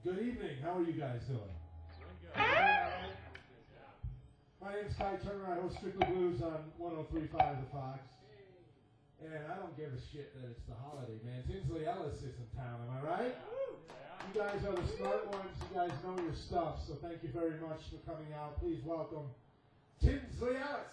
Good evening. How are you guys doing? My name's Kai Turner. I host Strictly Blues on 103.5 The Fox. And I don't give a shit that it's the holiday, man. Tinsley Ellis is in town, am I right? You guys are the smart ones. You guys know your stuff. So thank you very much for coming out. Please welcome Tinsley Ellis.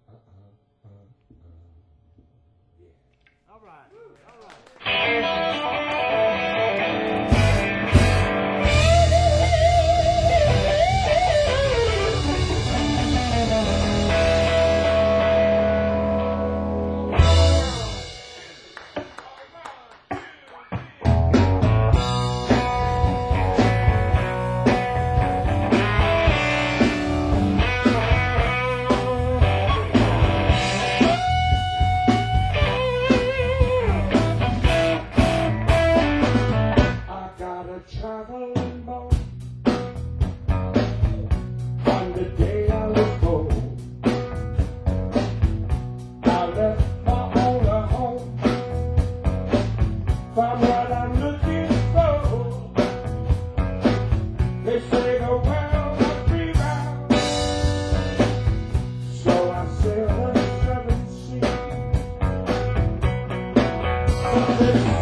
All right. All right. Traveling boat on the day I was born. I left my own home, found what I'm looking for. They say the world must be round, so I sailed the seven seas.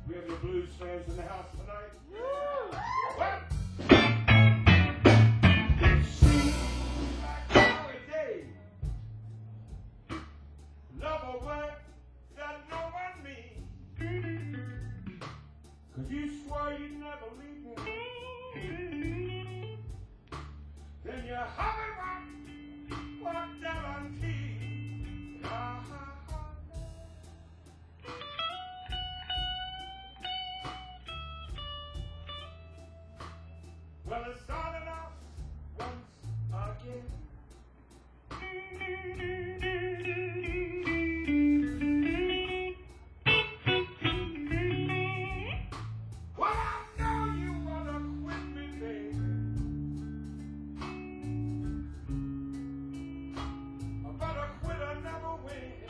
We have any blues fans in the house tonight? What? It seems like holiday. Love a word that no one means. 'Cause you swore you'd never leave me. Then you hover rock, walk down on key. Well, it started off once again. Well, I know you wanna quit me, baby. But a quitter never wins.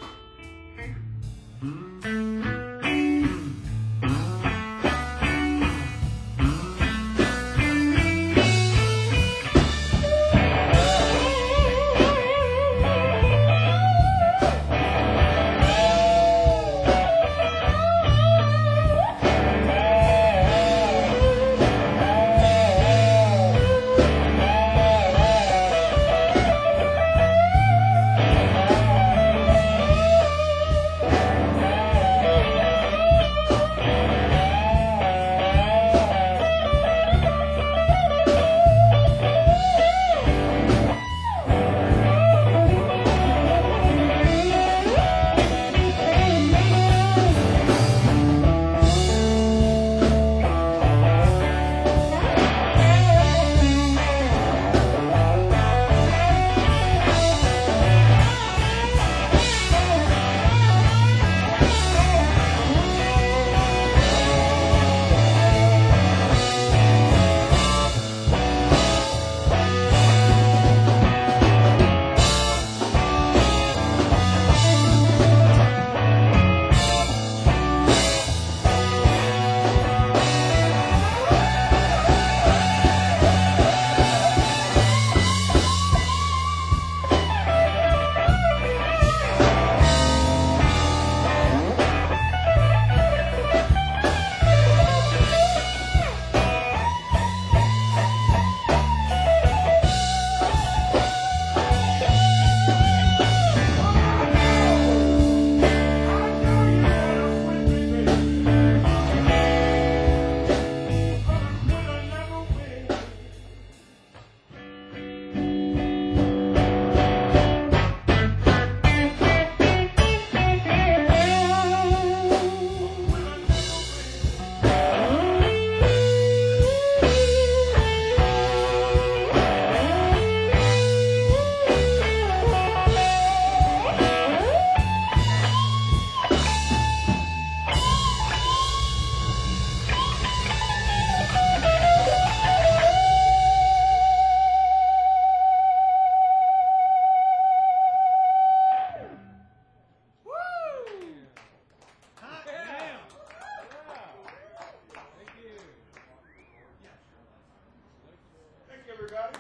Everybody?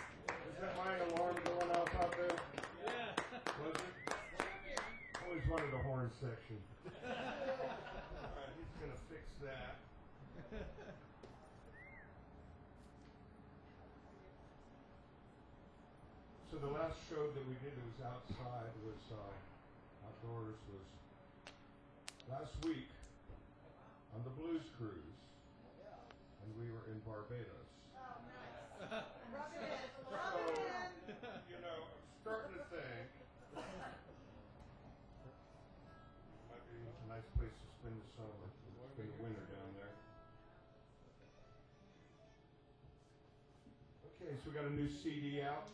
Is that my alarm going off out there? Yeah. Was it? Always wanted a horn section. Alright, he's going to fix that. So the last show that we did was outside, was outdoors, was last week on the Blues Cruise, and we were in Barbados. Rub it in. So, you know, I'm starting to think might be a nice place to spend the summer. It's been winter down there. Okay, so we got a new CD out.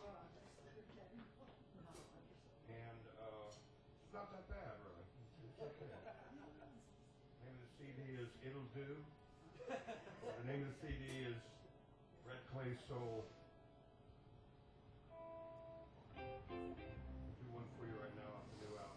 And it's not that bad, really. It's okay. The name of the CD is It'll Do. The name of the CD is Red Clay Soul. I'll do one for you right now off the new album.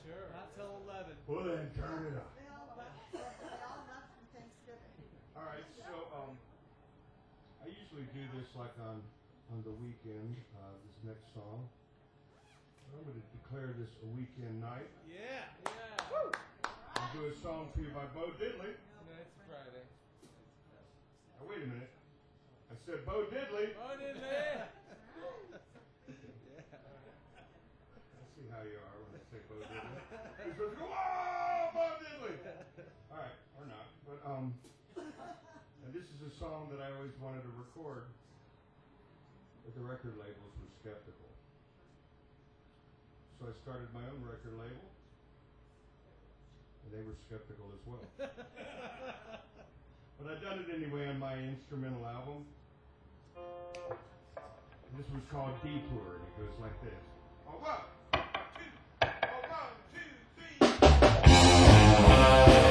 Sure. Not till 11. Well then, turn it up. They all left from Thanksgiving. All right, so I usually do this like on the weekend. This next song. I'm going to declare this a weekend night. Yeah. I'll do a song for you by Bo Diddley. No, it's Friday. Now wait a minute. I said Bo Diddley. Bo Diddley. I see how you are when I say Bo Diddley. You're supposed to go, whoa, Bo Diddley. All right, or not. But and this is a song that I always wanted to record, but the record labels were skeptical. So I started my own record label, and they were skeptical as well. But I done it anyway on my instrumental album. And this was called Detour, and it goes like this. Oh, 1, 2, oh, 1, 2, 3.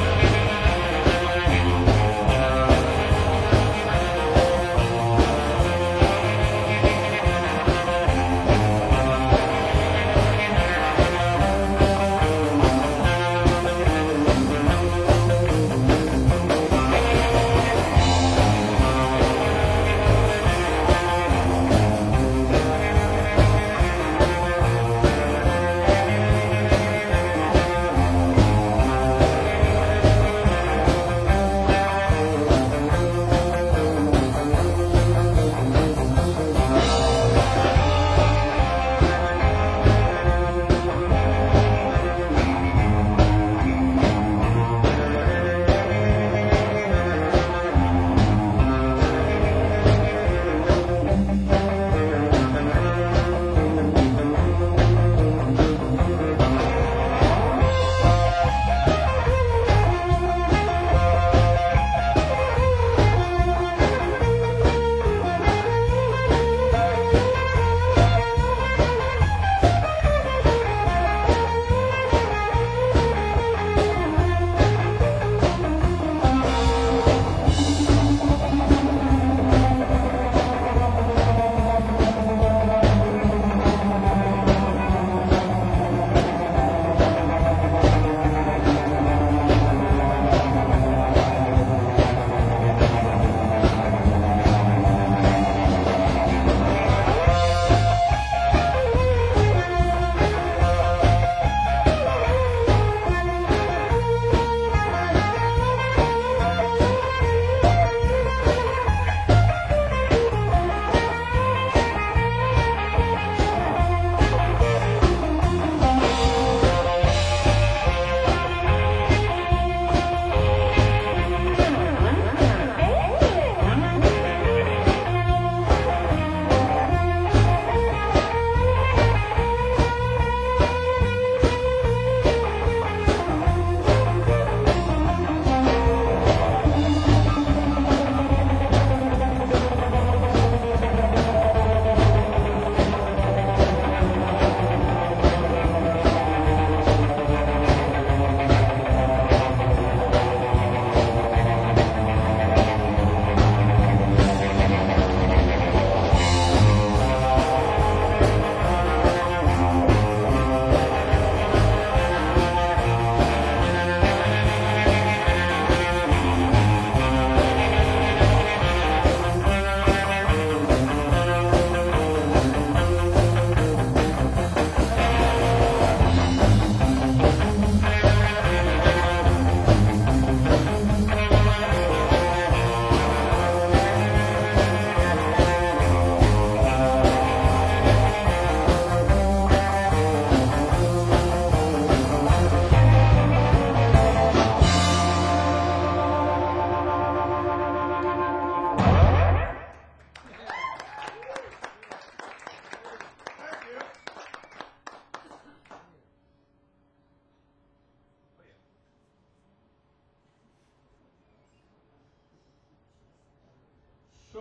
So,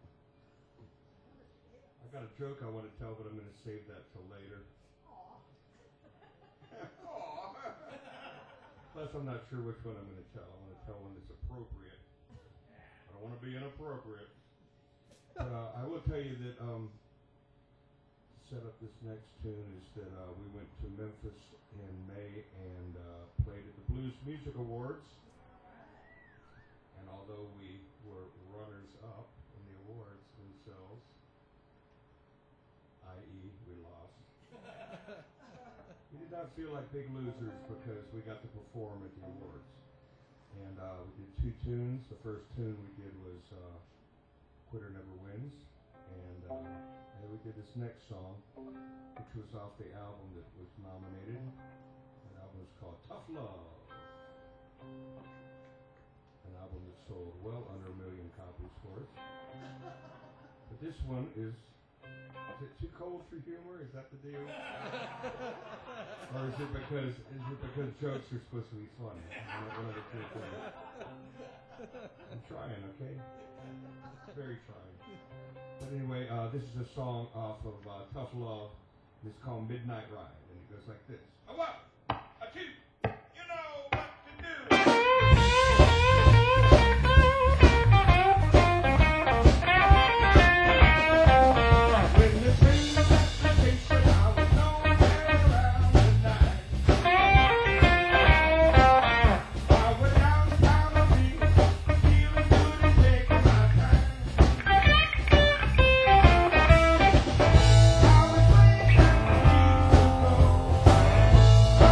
I got a joke I want to tell, but I'm going to save that till later. Plus, I'm not sure which one I'm going to tell. I want to tell one that's appropriate. I don't want to be inappropriate. But I will tell you that set up this next tune is that we went to Memphis in May and played at the Blues Music Awards. And although we were runners-up in the awards themselves, i.e. we lost, we did not feel like big losers because we got to perform at the awards. And we did 2 tunes. The first tune we did was Quitter Never Wins. And then we did this next song, which was off the album that was nominated. That album was called Tough Love. An album that sold well under 1 million copies for us. But this one is it too cold for humor? Is that the deal? Or is it because jokes are supposed to be funny? One of the 2 things. I'm trying, okay? Very trying. But anyway, this is a song off of Tough Love. It's called Midnight Ride, and it goes like this. A 1, a 2, you know what to do. When the train left the station, I was nowhere around midnight. I went downtown on me, feeling good and taking my time. I was laying at the feet of the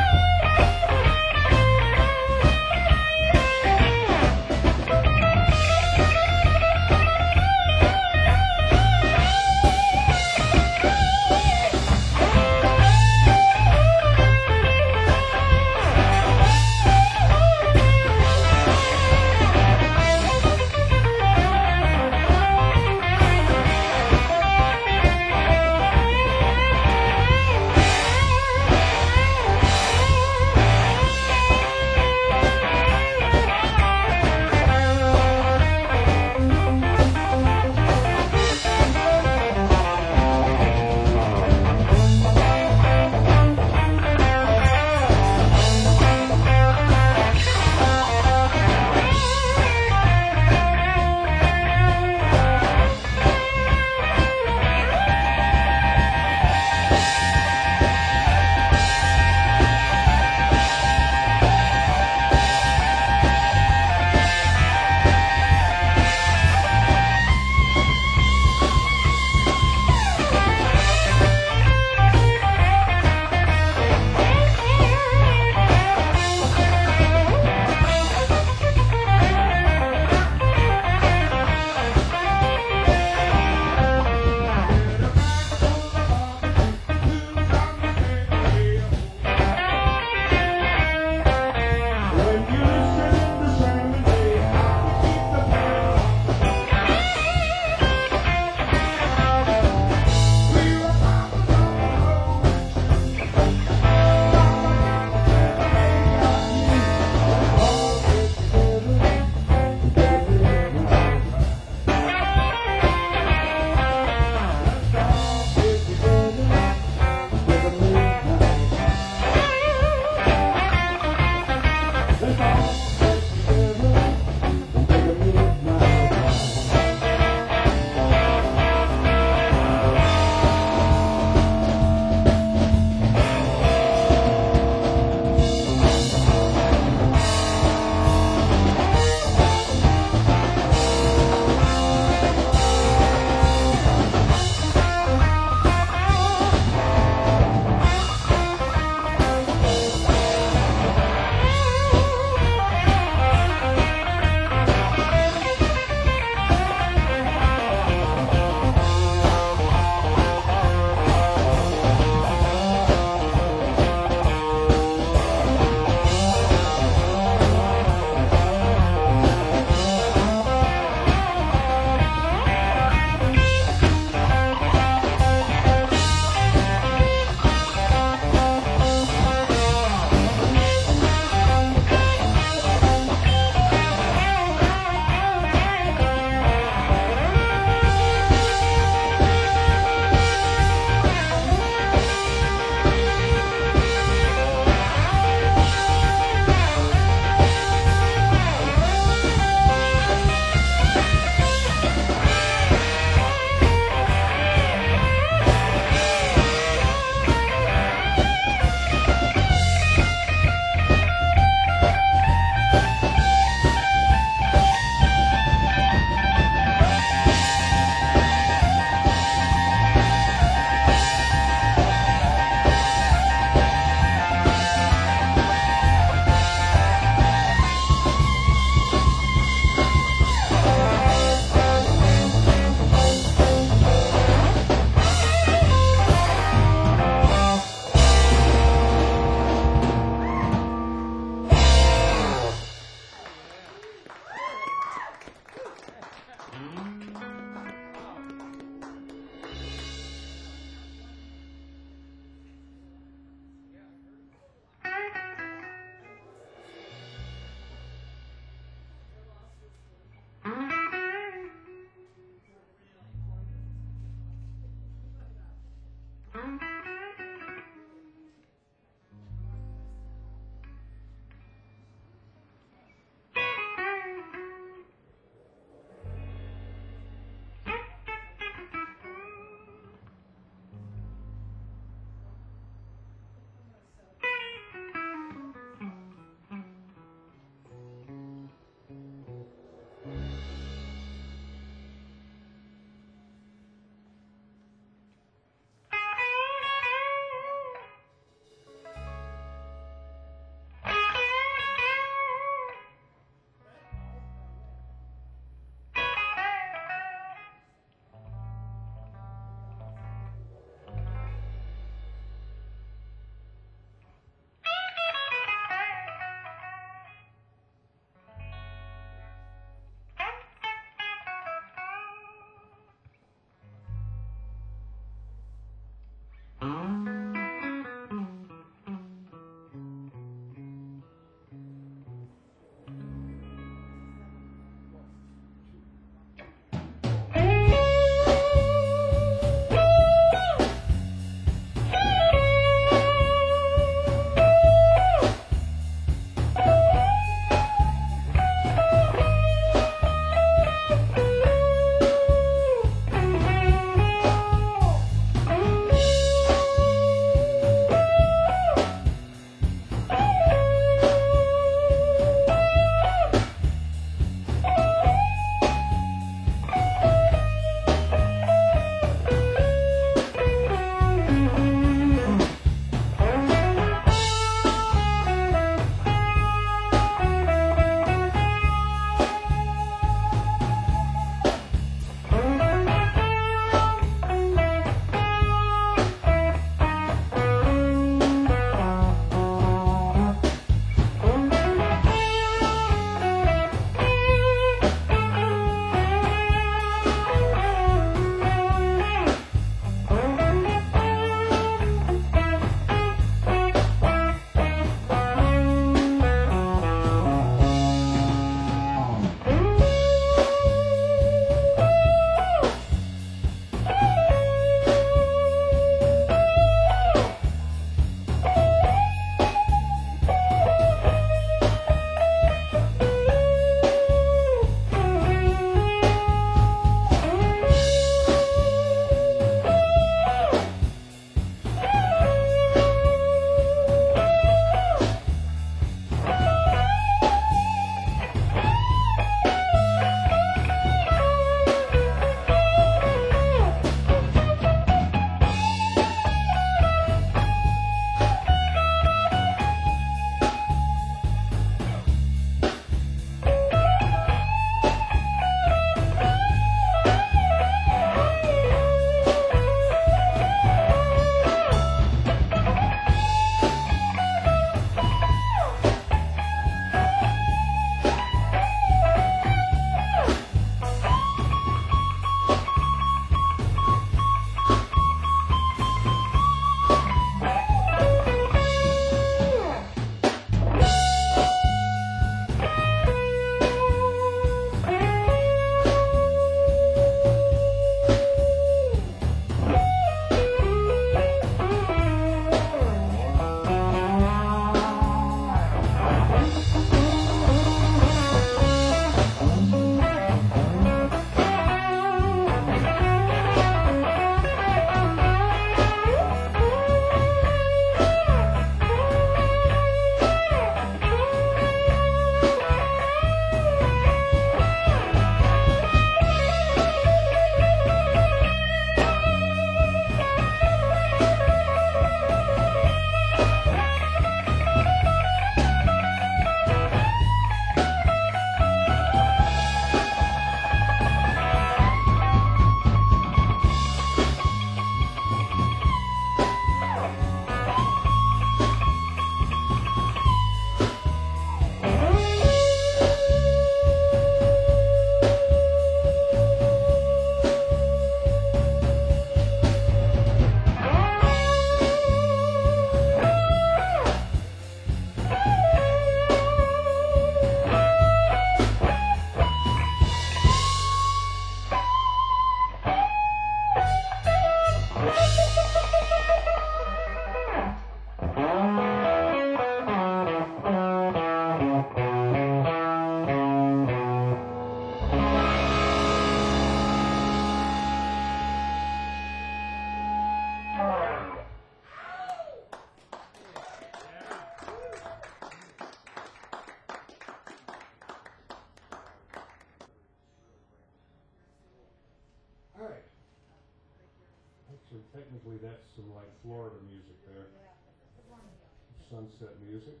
technically that's some like Florida music there. Sunset music.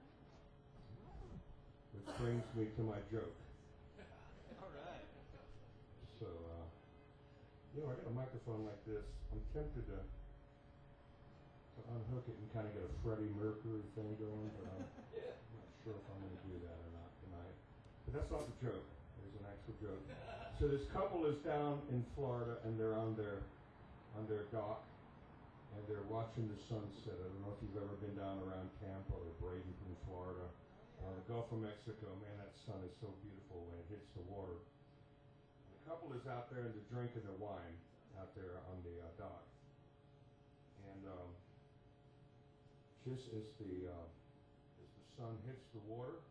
Which brings me to my joke. All right. So, I got a microphone like this. I'm tempted to unhook it and kind of get a Freddie Mercury thing going, but I'm not sure if I'm going to do that or not tonight. But that's not the joke. There's an actual joke. So this couple is down in Florida, and they're on their dock, and they're watching the sunset. I don't know if you've ever been down around Tampa or Bradenton, Florida. The Gulf of Mexico, man, that sun is so beautiful when it hits the water. The couple is out there and they're drinking their wine out there on the dock. And just as the sun hits the water,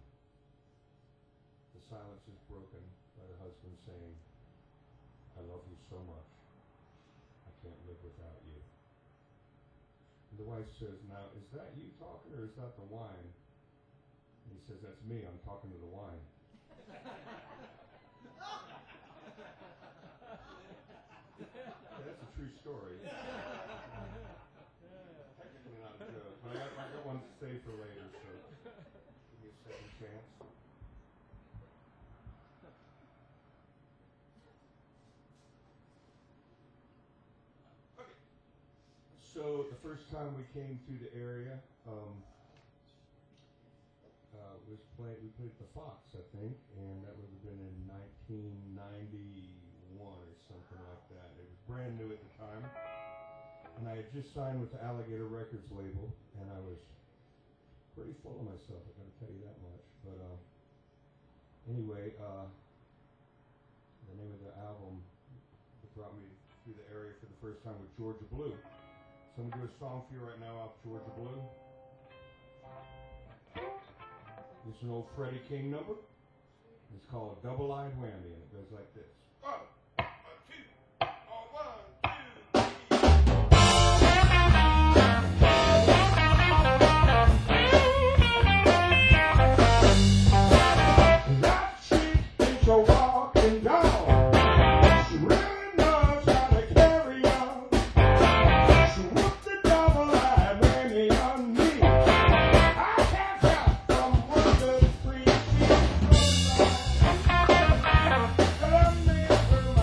the silence is broken by the husband saying, "I love you so much. I can't live without you." And the wife says, "Now, is that you talking or is that the wine?" And he says, "That's me. I'm talking to the wine." Yeah, that's a true story. Technically not a joke, but I got one saved for later, so give me a second chance. Okay. So the first time we came to the area, we played at the Fox, I think, and that would have been in 1991 or something like that. It was brand new at the time, and I had just signed with the Alligator Records label, and I was pretty full of myself, I gotta tell you that much. But anyway, the name of the album that brought me through the area for the first time was Georgia Blue. So I'm gonna do a song for you right now off Georgia Blue. It's an old Freddie King number. It's called Double-Eyed Whammy, and it goes like this. 1, 2, 1, 2, 3. That chick thinks you're walking down. She really knows how to carry on. She whooped the double-eyed whammy on me. Columbia,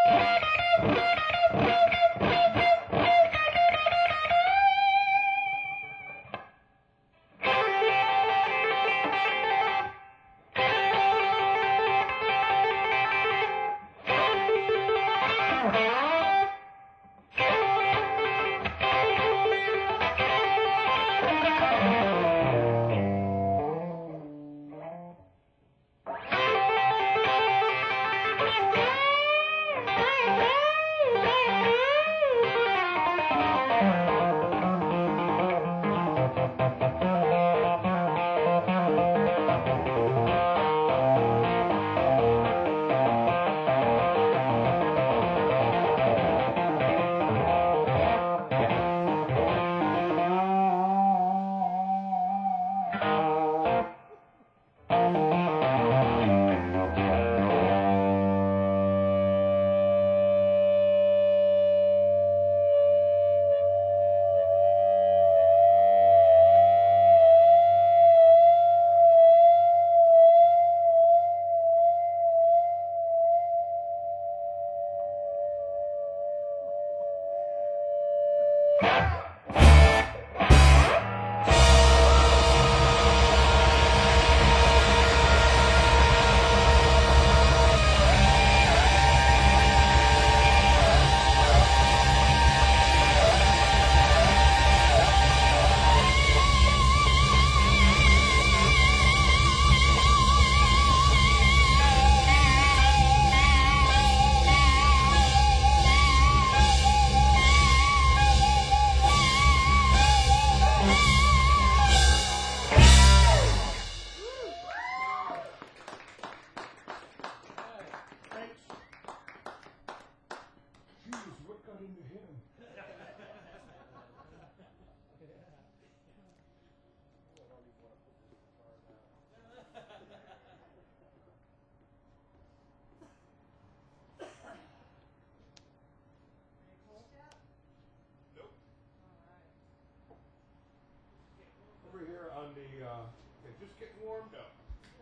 Over here on the, okay, just getting warmed up.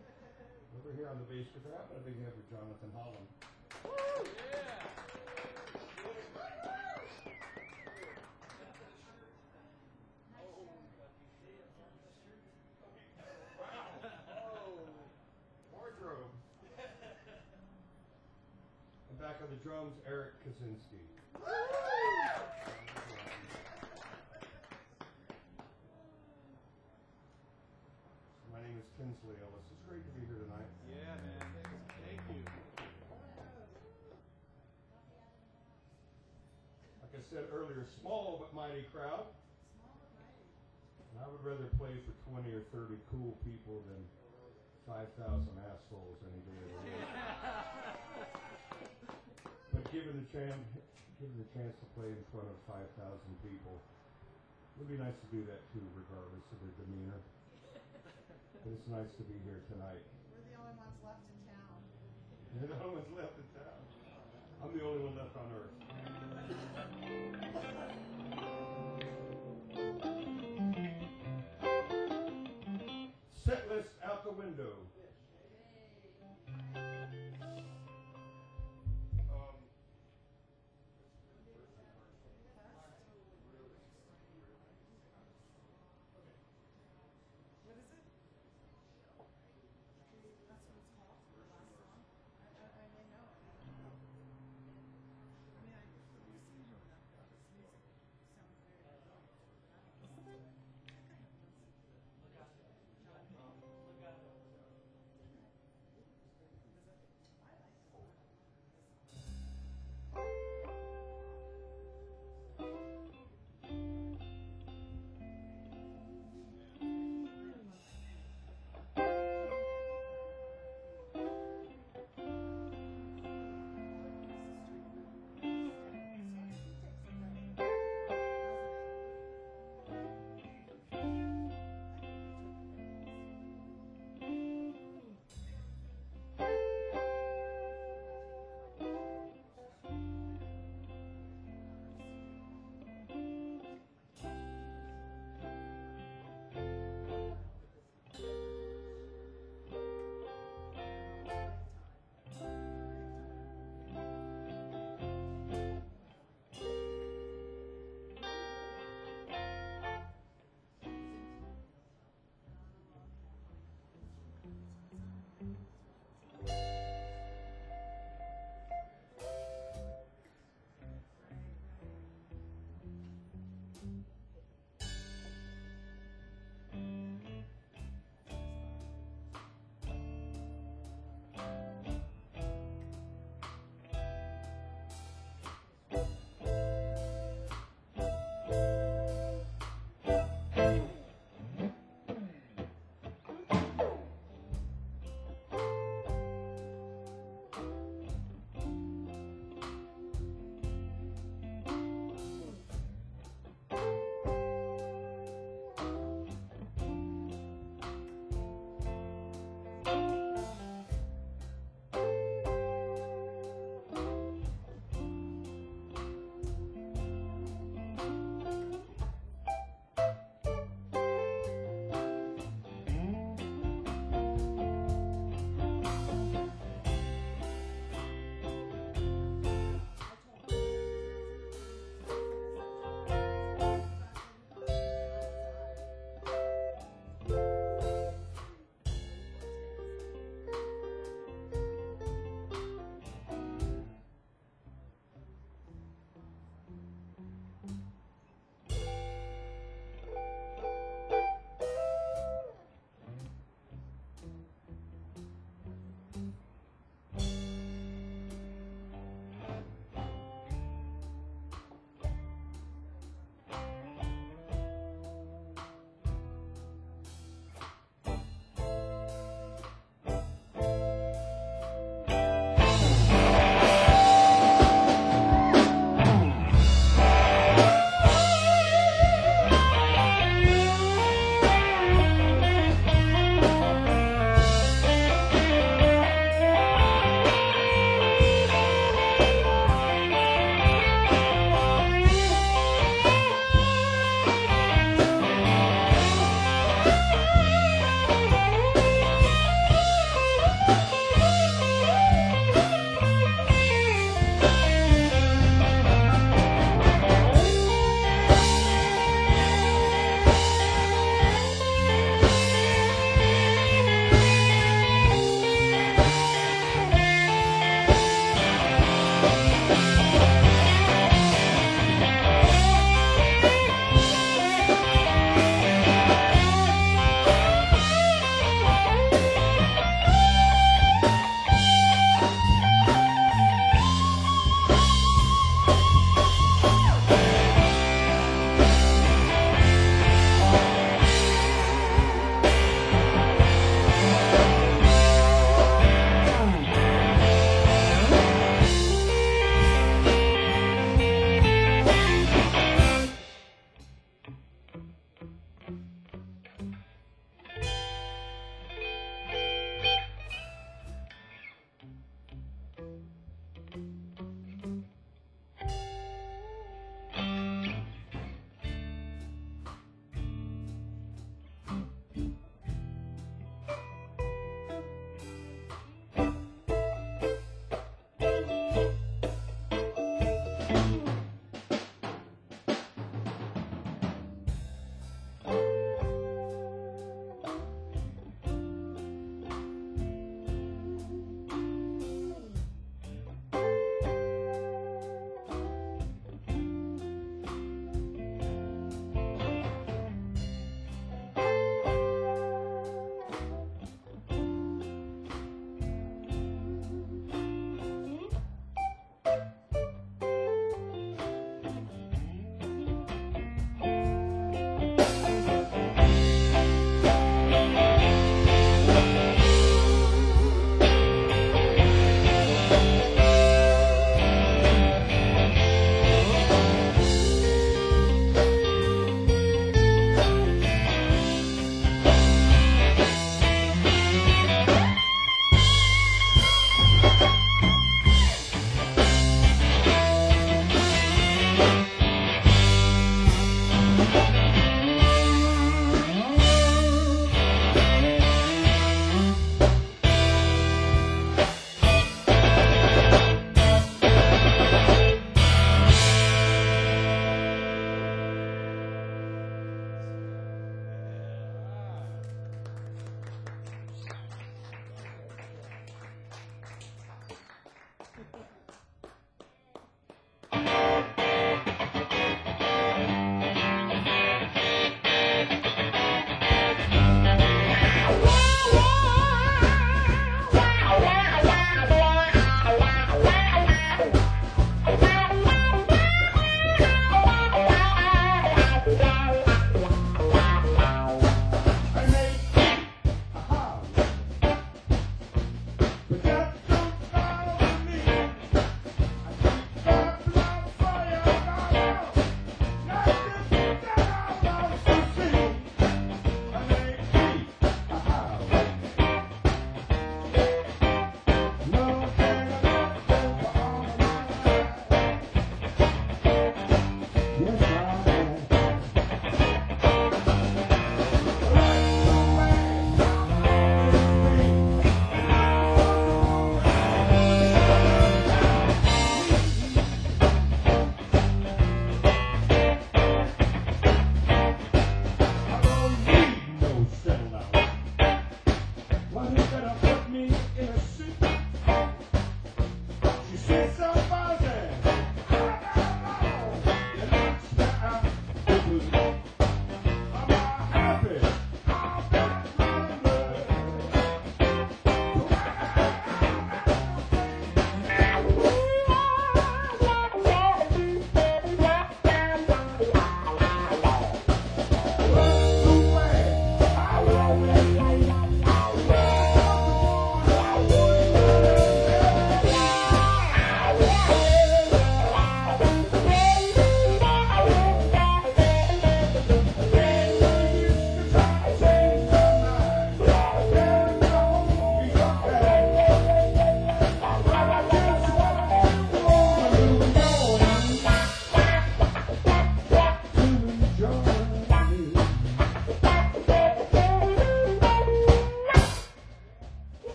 Over here on the bass guitar, I'm going to big hand for Jonathan Holland. Wardrobe. And back on the drums, Eric Kaczynski. My name is Tinsley Ellis. It's great to be here tonight. Yeah, man. Thank you. Like I said earlier, small but mighty crowd. And I would rather play for 20 or 30 cool people than 5,000 assholes any day of the week. But given the chance to play in front of 5,000 people, it would be nice to do that too, regardless of their demeanor. But it's nice to be here tonight. We're the only ones left in town. You're the only ones left in town. I'm the only one left on earth. Set list out the window. What is it? That's what it's called. The last song. I may know it. I mean, I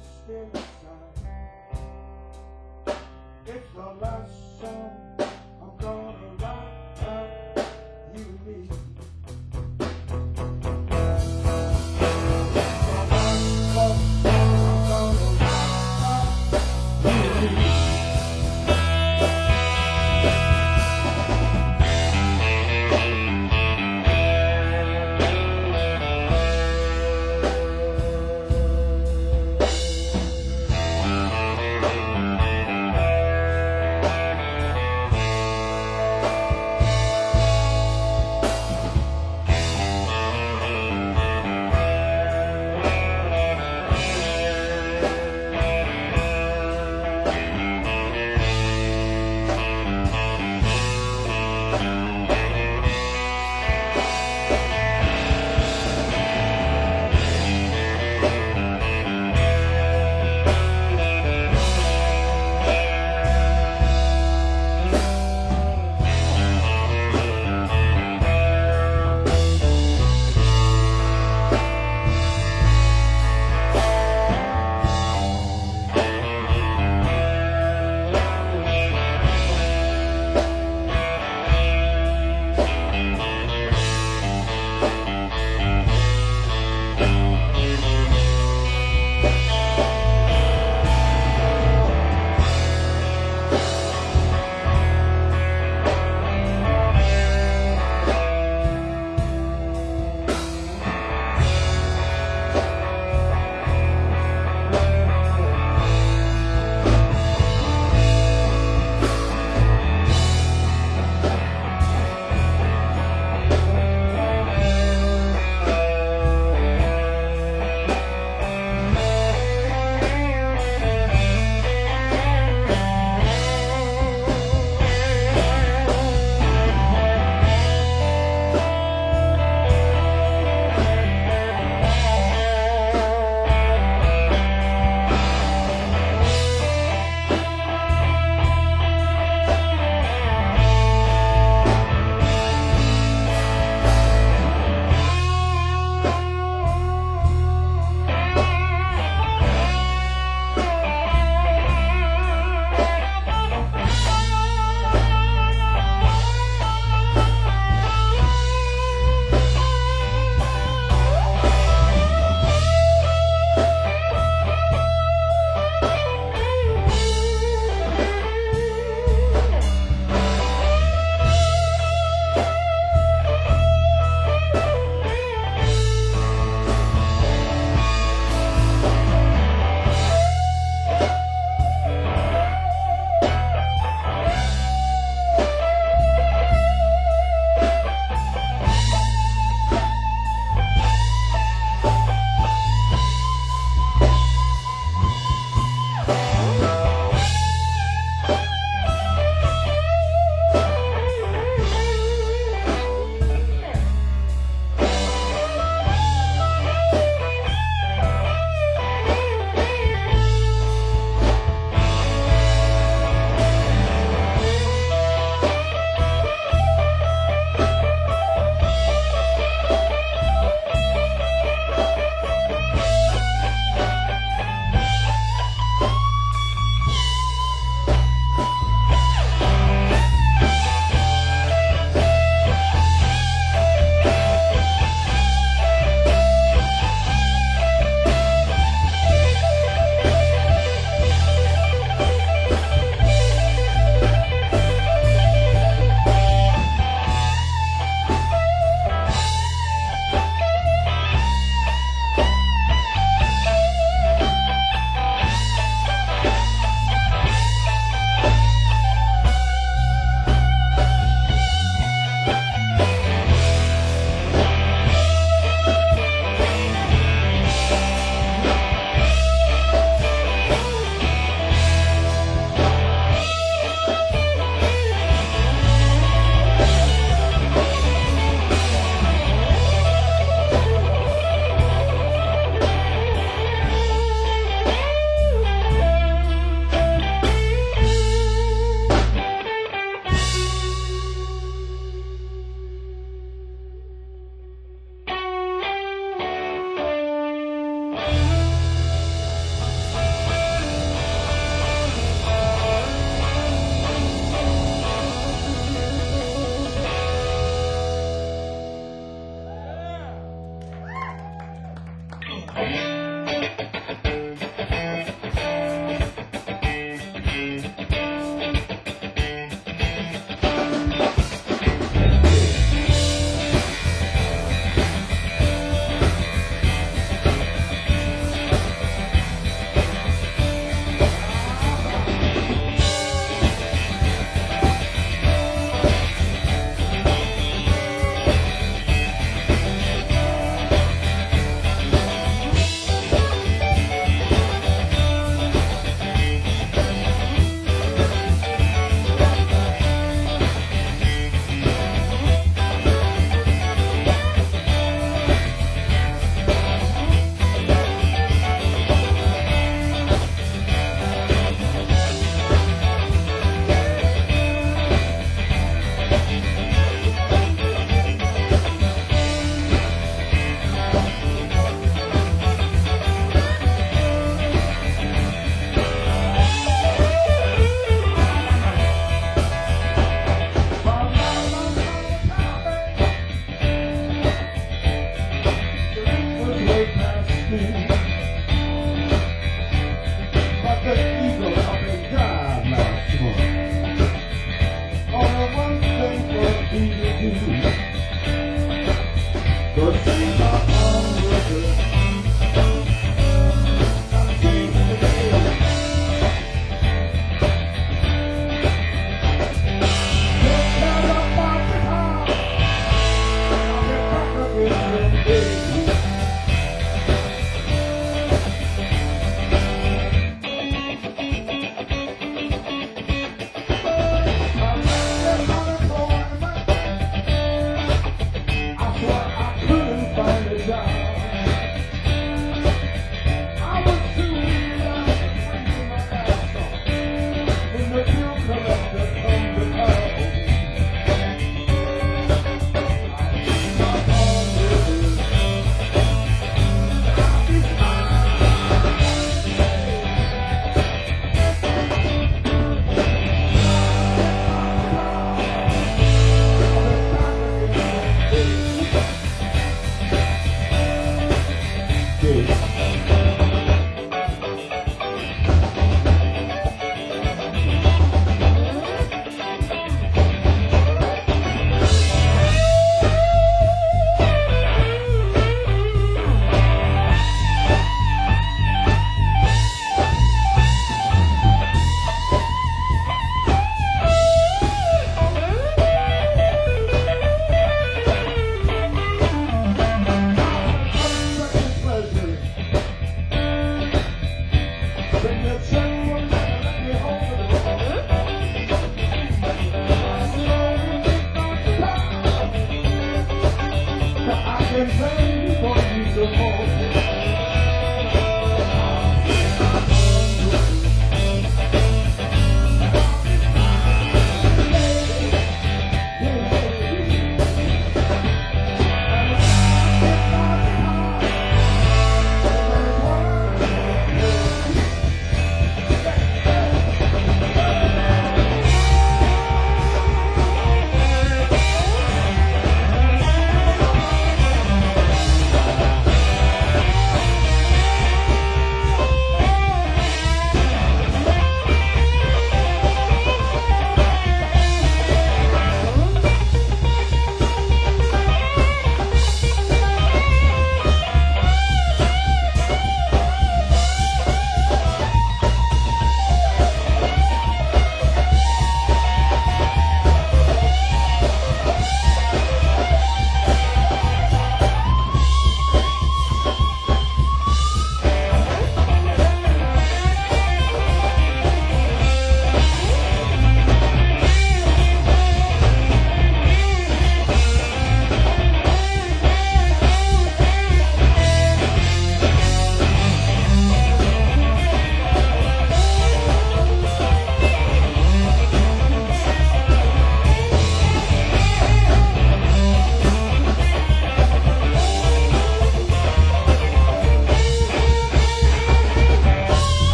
still inside. It's the last song I'm gonna write about you and me. It's the last song I'm gonna write about you and me.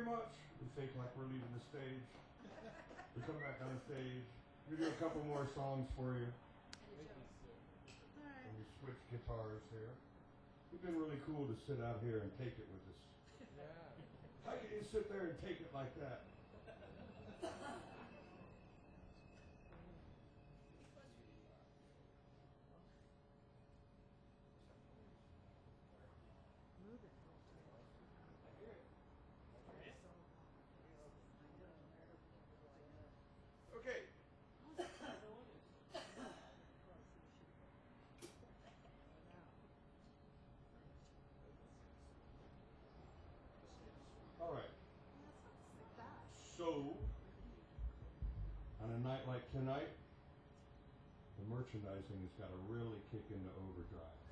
much. We fake like we're leaving the stage. We come back on stage. We do a couple more songs for you. And we switch guitars here. It's been really cool to sit out here and take it with us. How can you sit there and take it like that? Okay. All right. So, on a night like tonight, the merchandising has got to really kick into overdrive.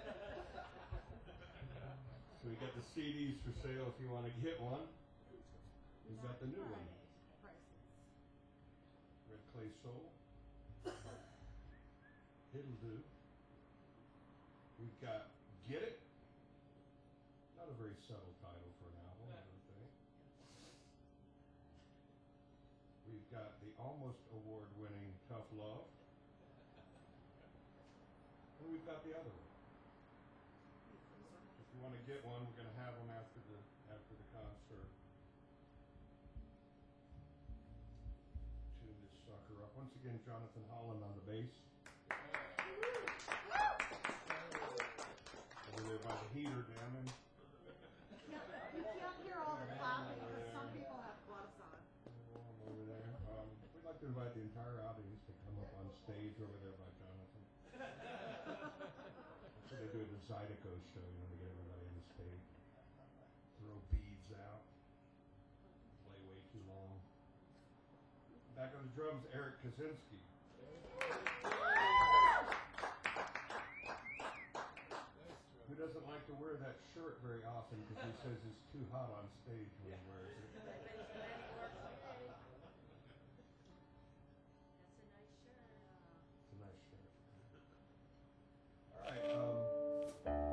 So we got the CDs for sale if you want to get one. We've got the new one. Red Clay Soul. It'll do. We've got Get It. Not a very subtle title for an album, I don't think. We've got the almost award-winning Tough Love. And we've got the other one. If you want to get one, we're going to have them after the concert. Tune this sucker up. Once again, Jonathan Holland on the bass. Over there by the heater, damn him. You can't hear all the clapping because some people have gloves on. Over there. We'd like to invite the entire audience to come up on stage over there by Jonathan. That's what they do at the Zydeco show, you know, they get everybody on the stage. Throw beads out. Play way too long. Back on the drums, Eric Kaczynski. Who doesn't like to wear that shirt very often because he says it's too hot on stage when he wears it. It's a nice shirt. All right.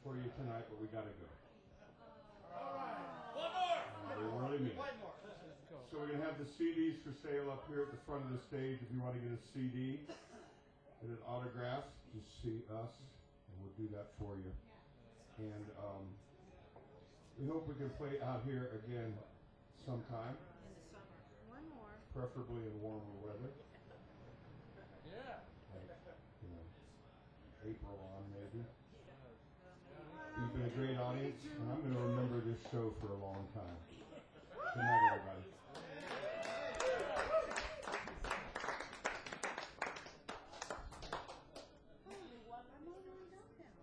for you tonight, but we gotta go. All right. One more. We really mean it. One more. So we're gonna have the CDs for sale up here at the front of the stage. If you want to get a CD and an autograph, just see us, and we'll do that for you. And we hope we can play out here again sometime, In the summer. One more. preferably in warmer weather, Yeah. like, you know, April on maybe. You've been a great audience, and I'm going to remember this show for a long time. Good night, everybody.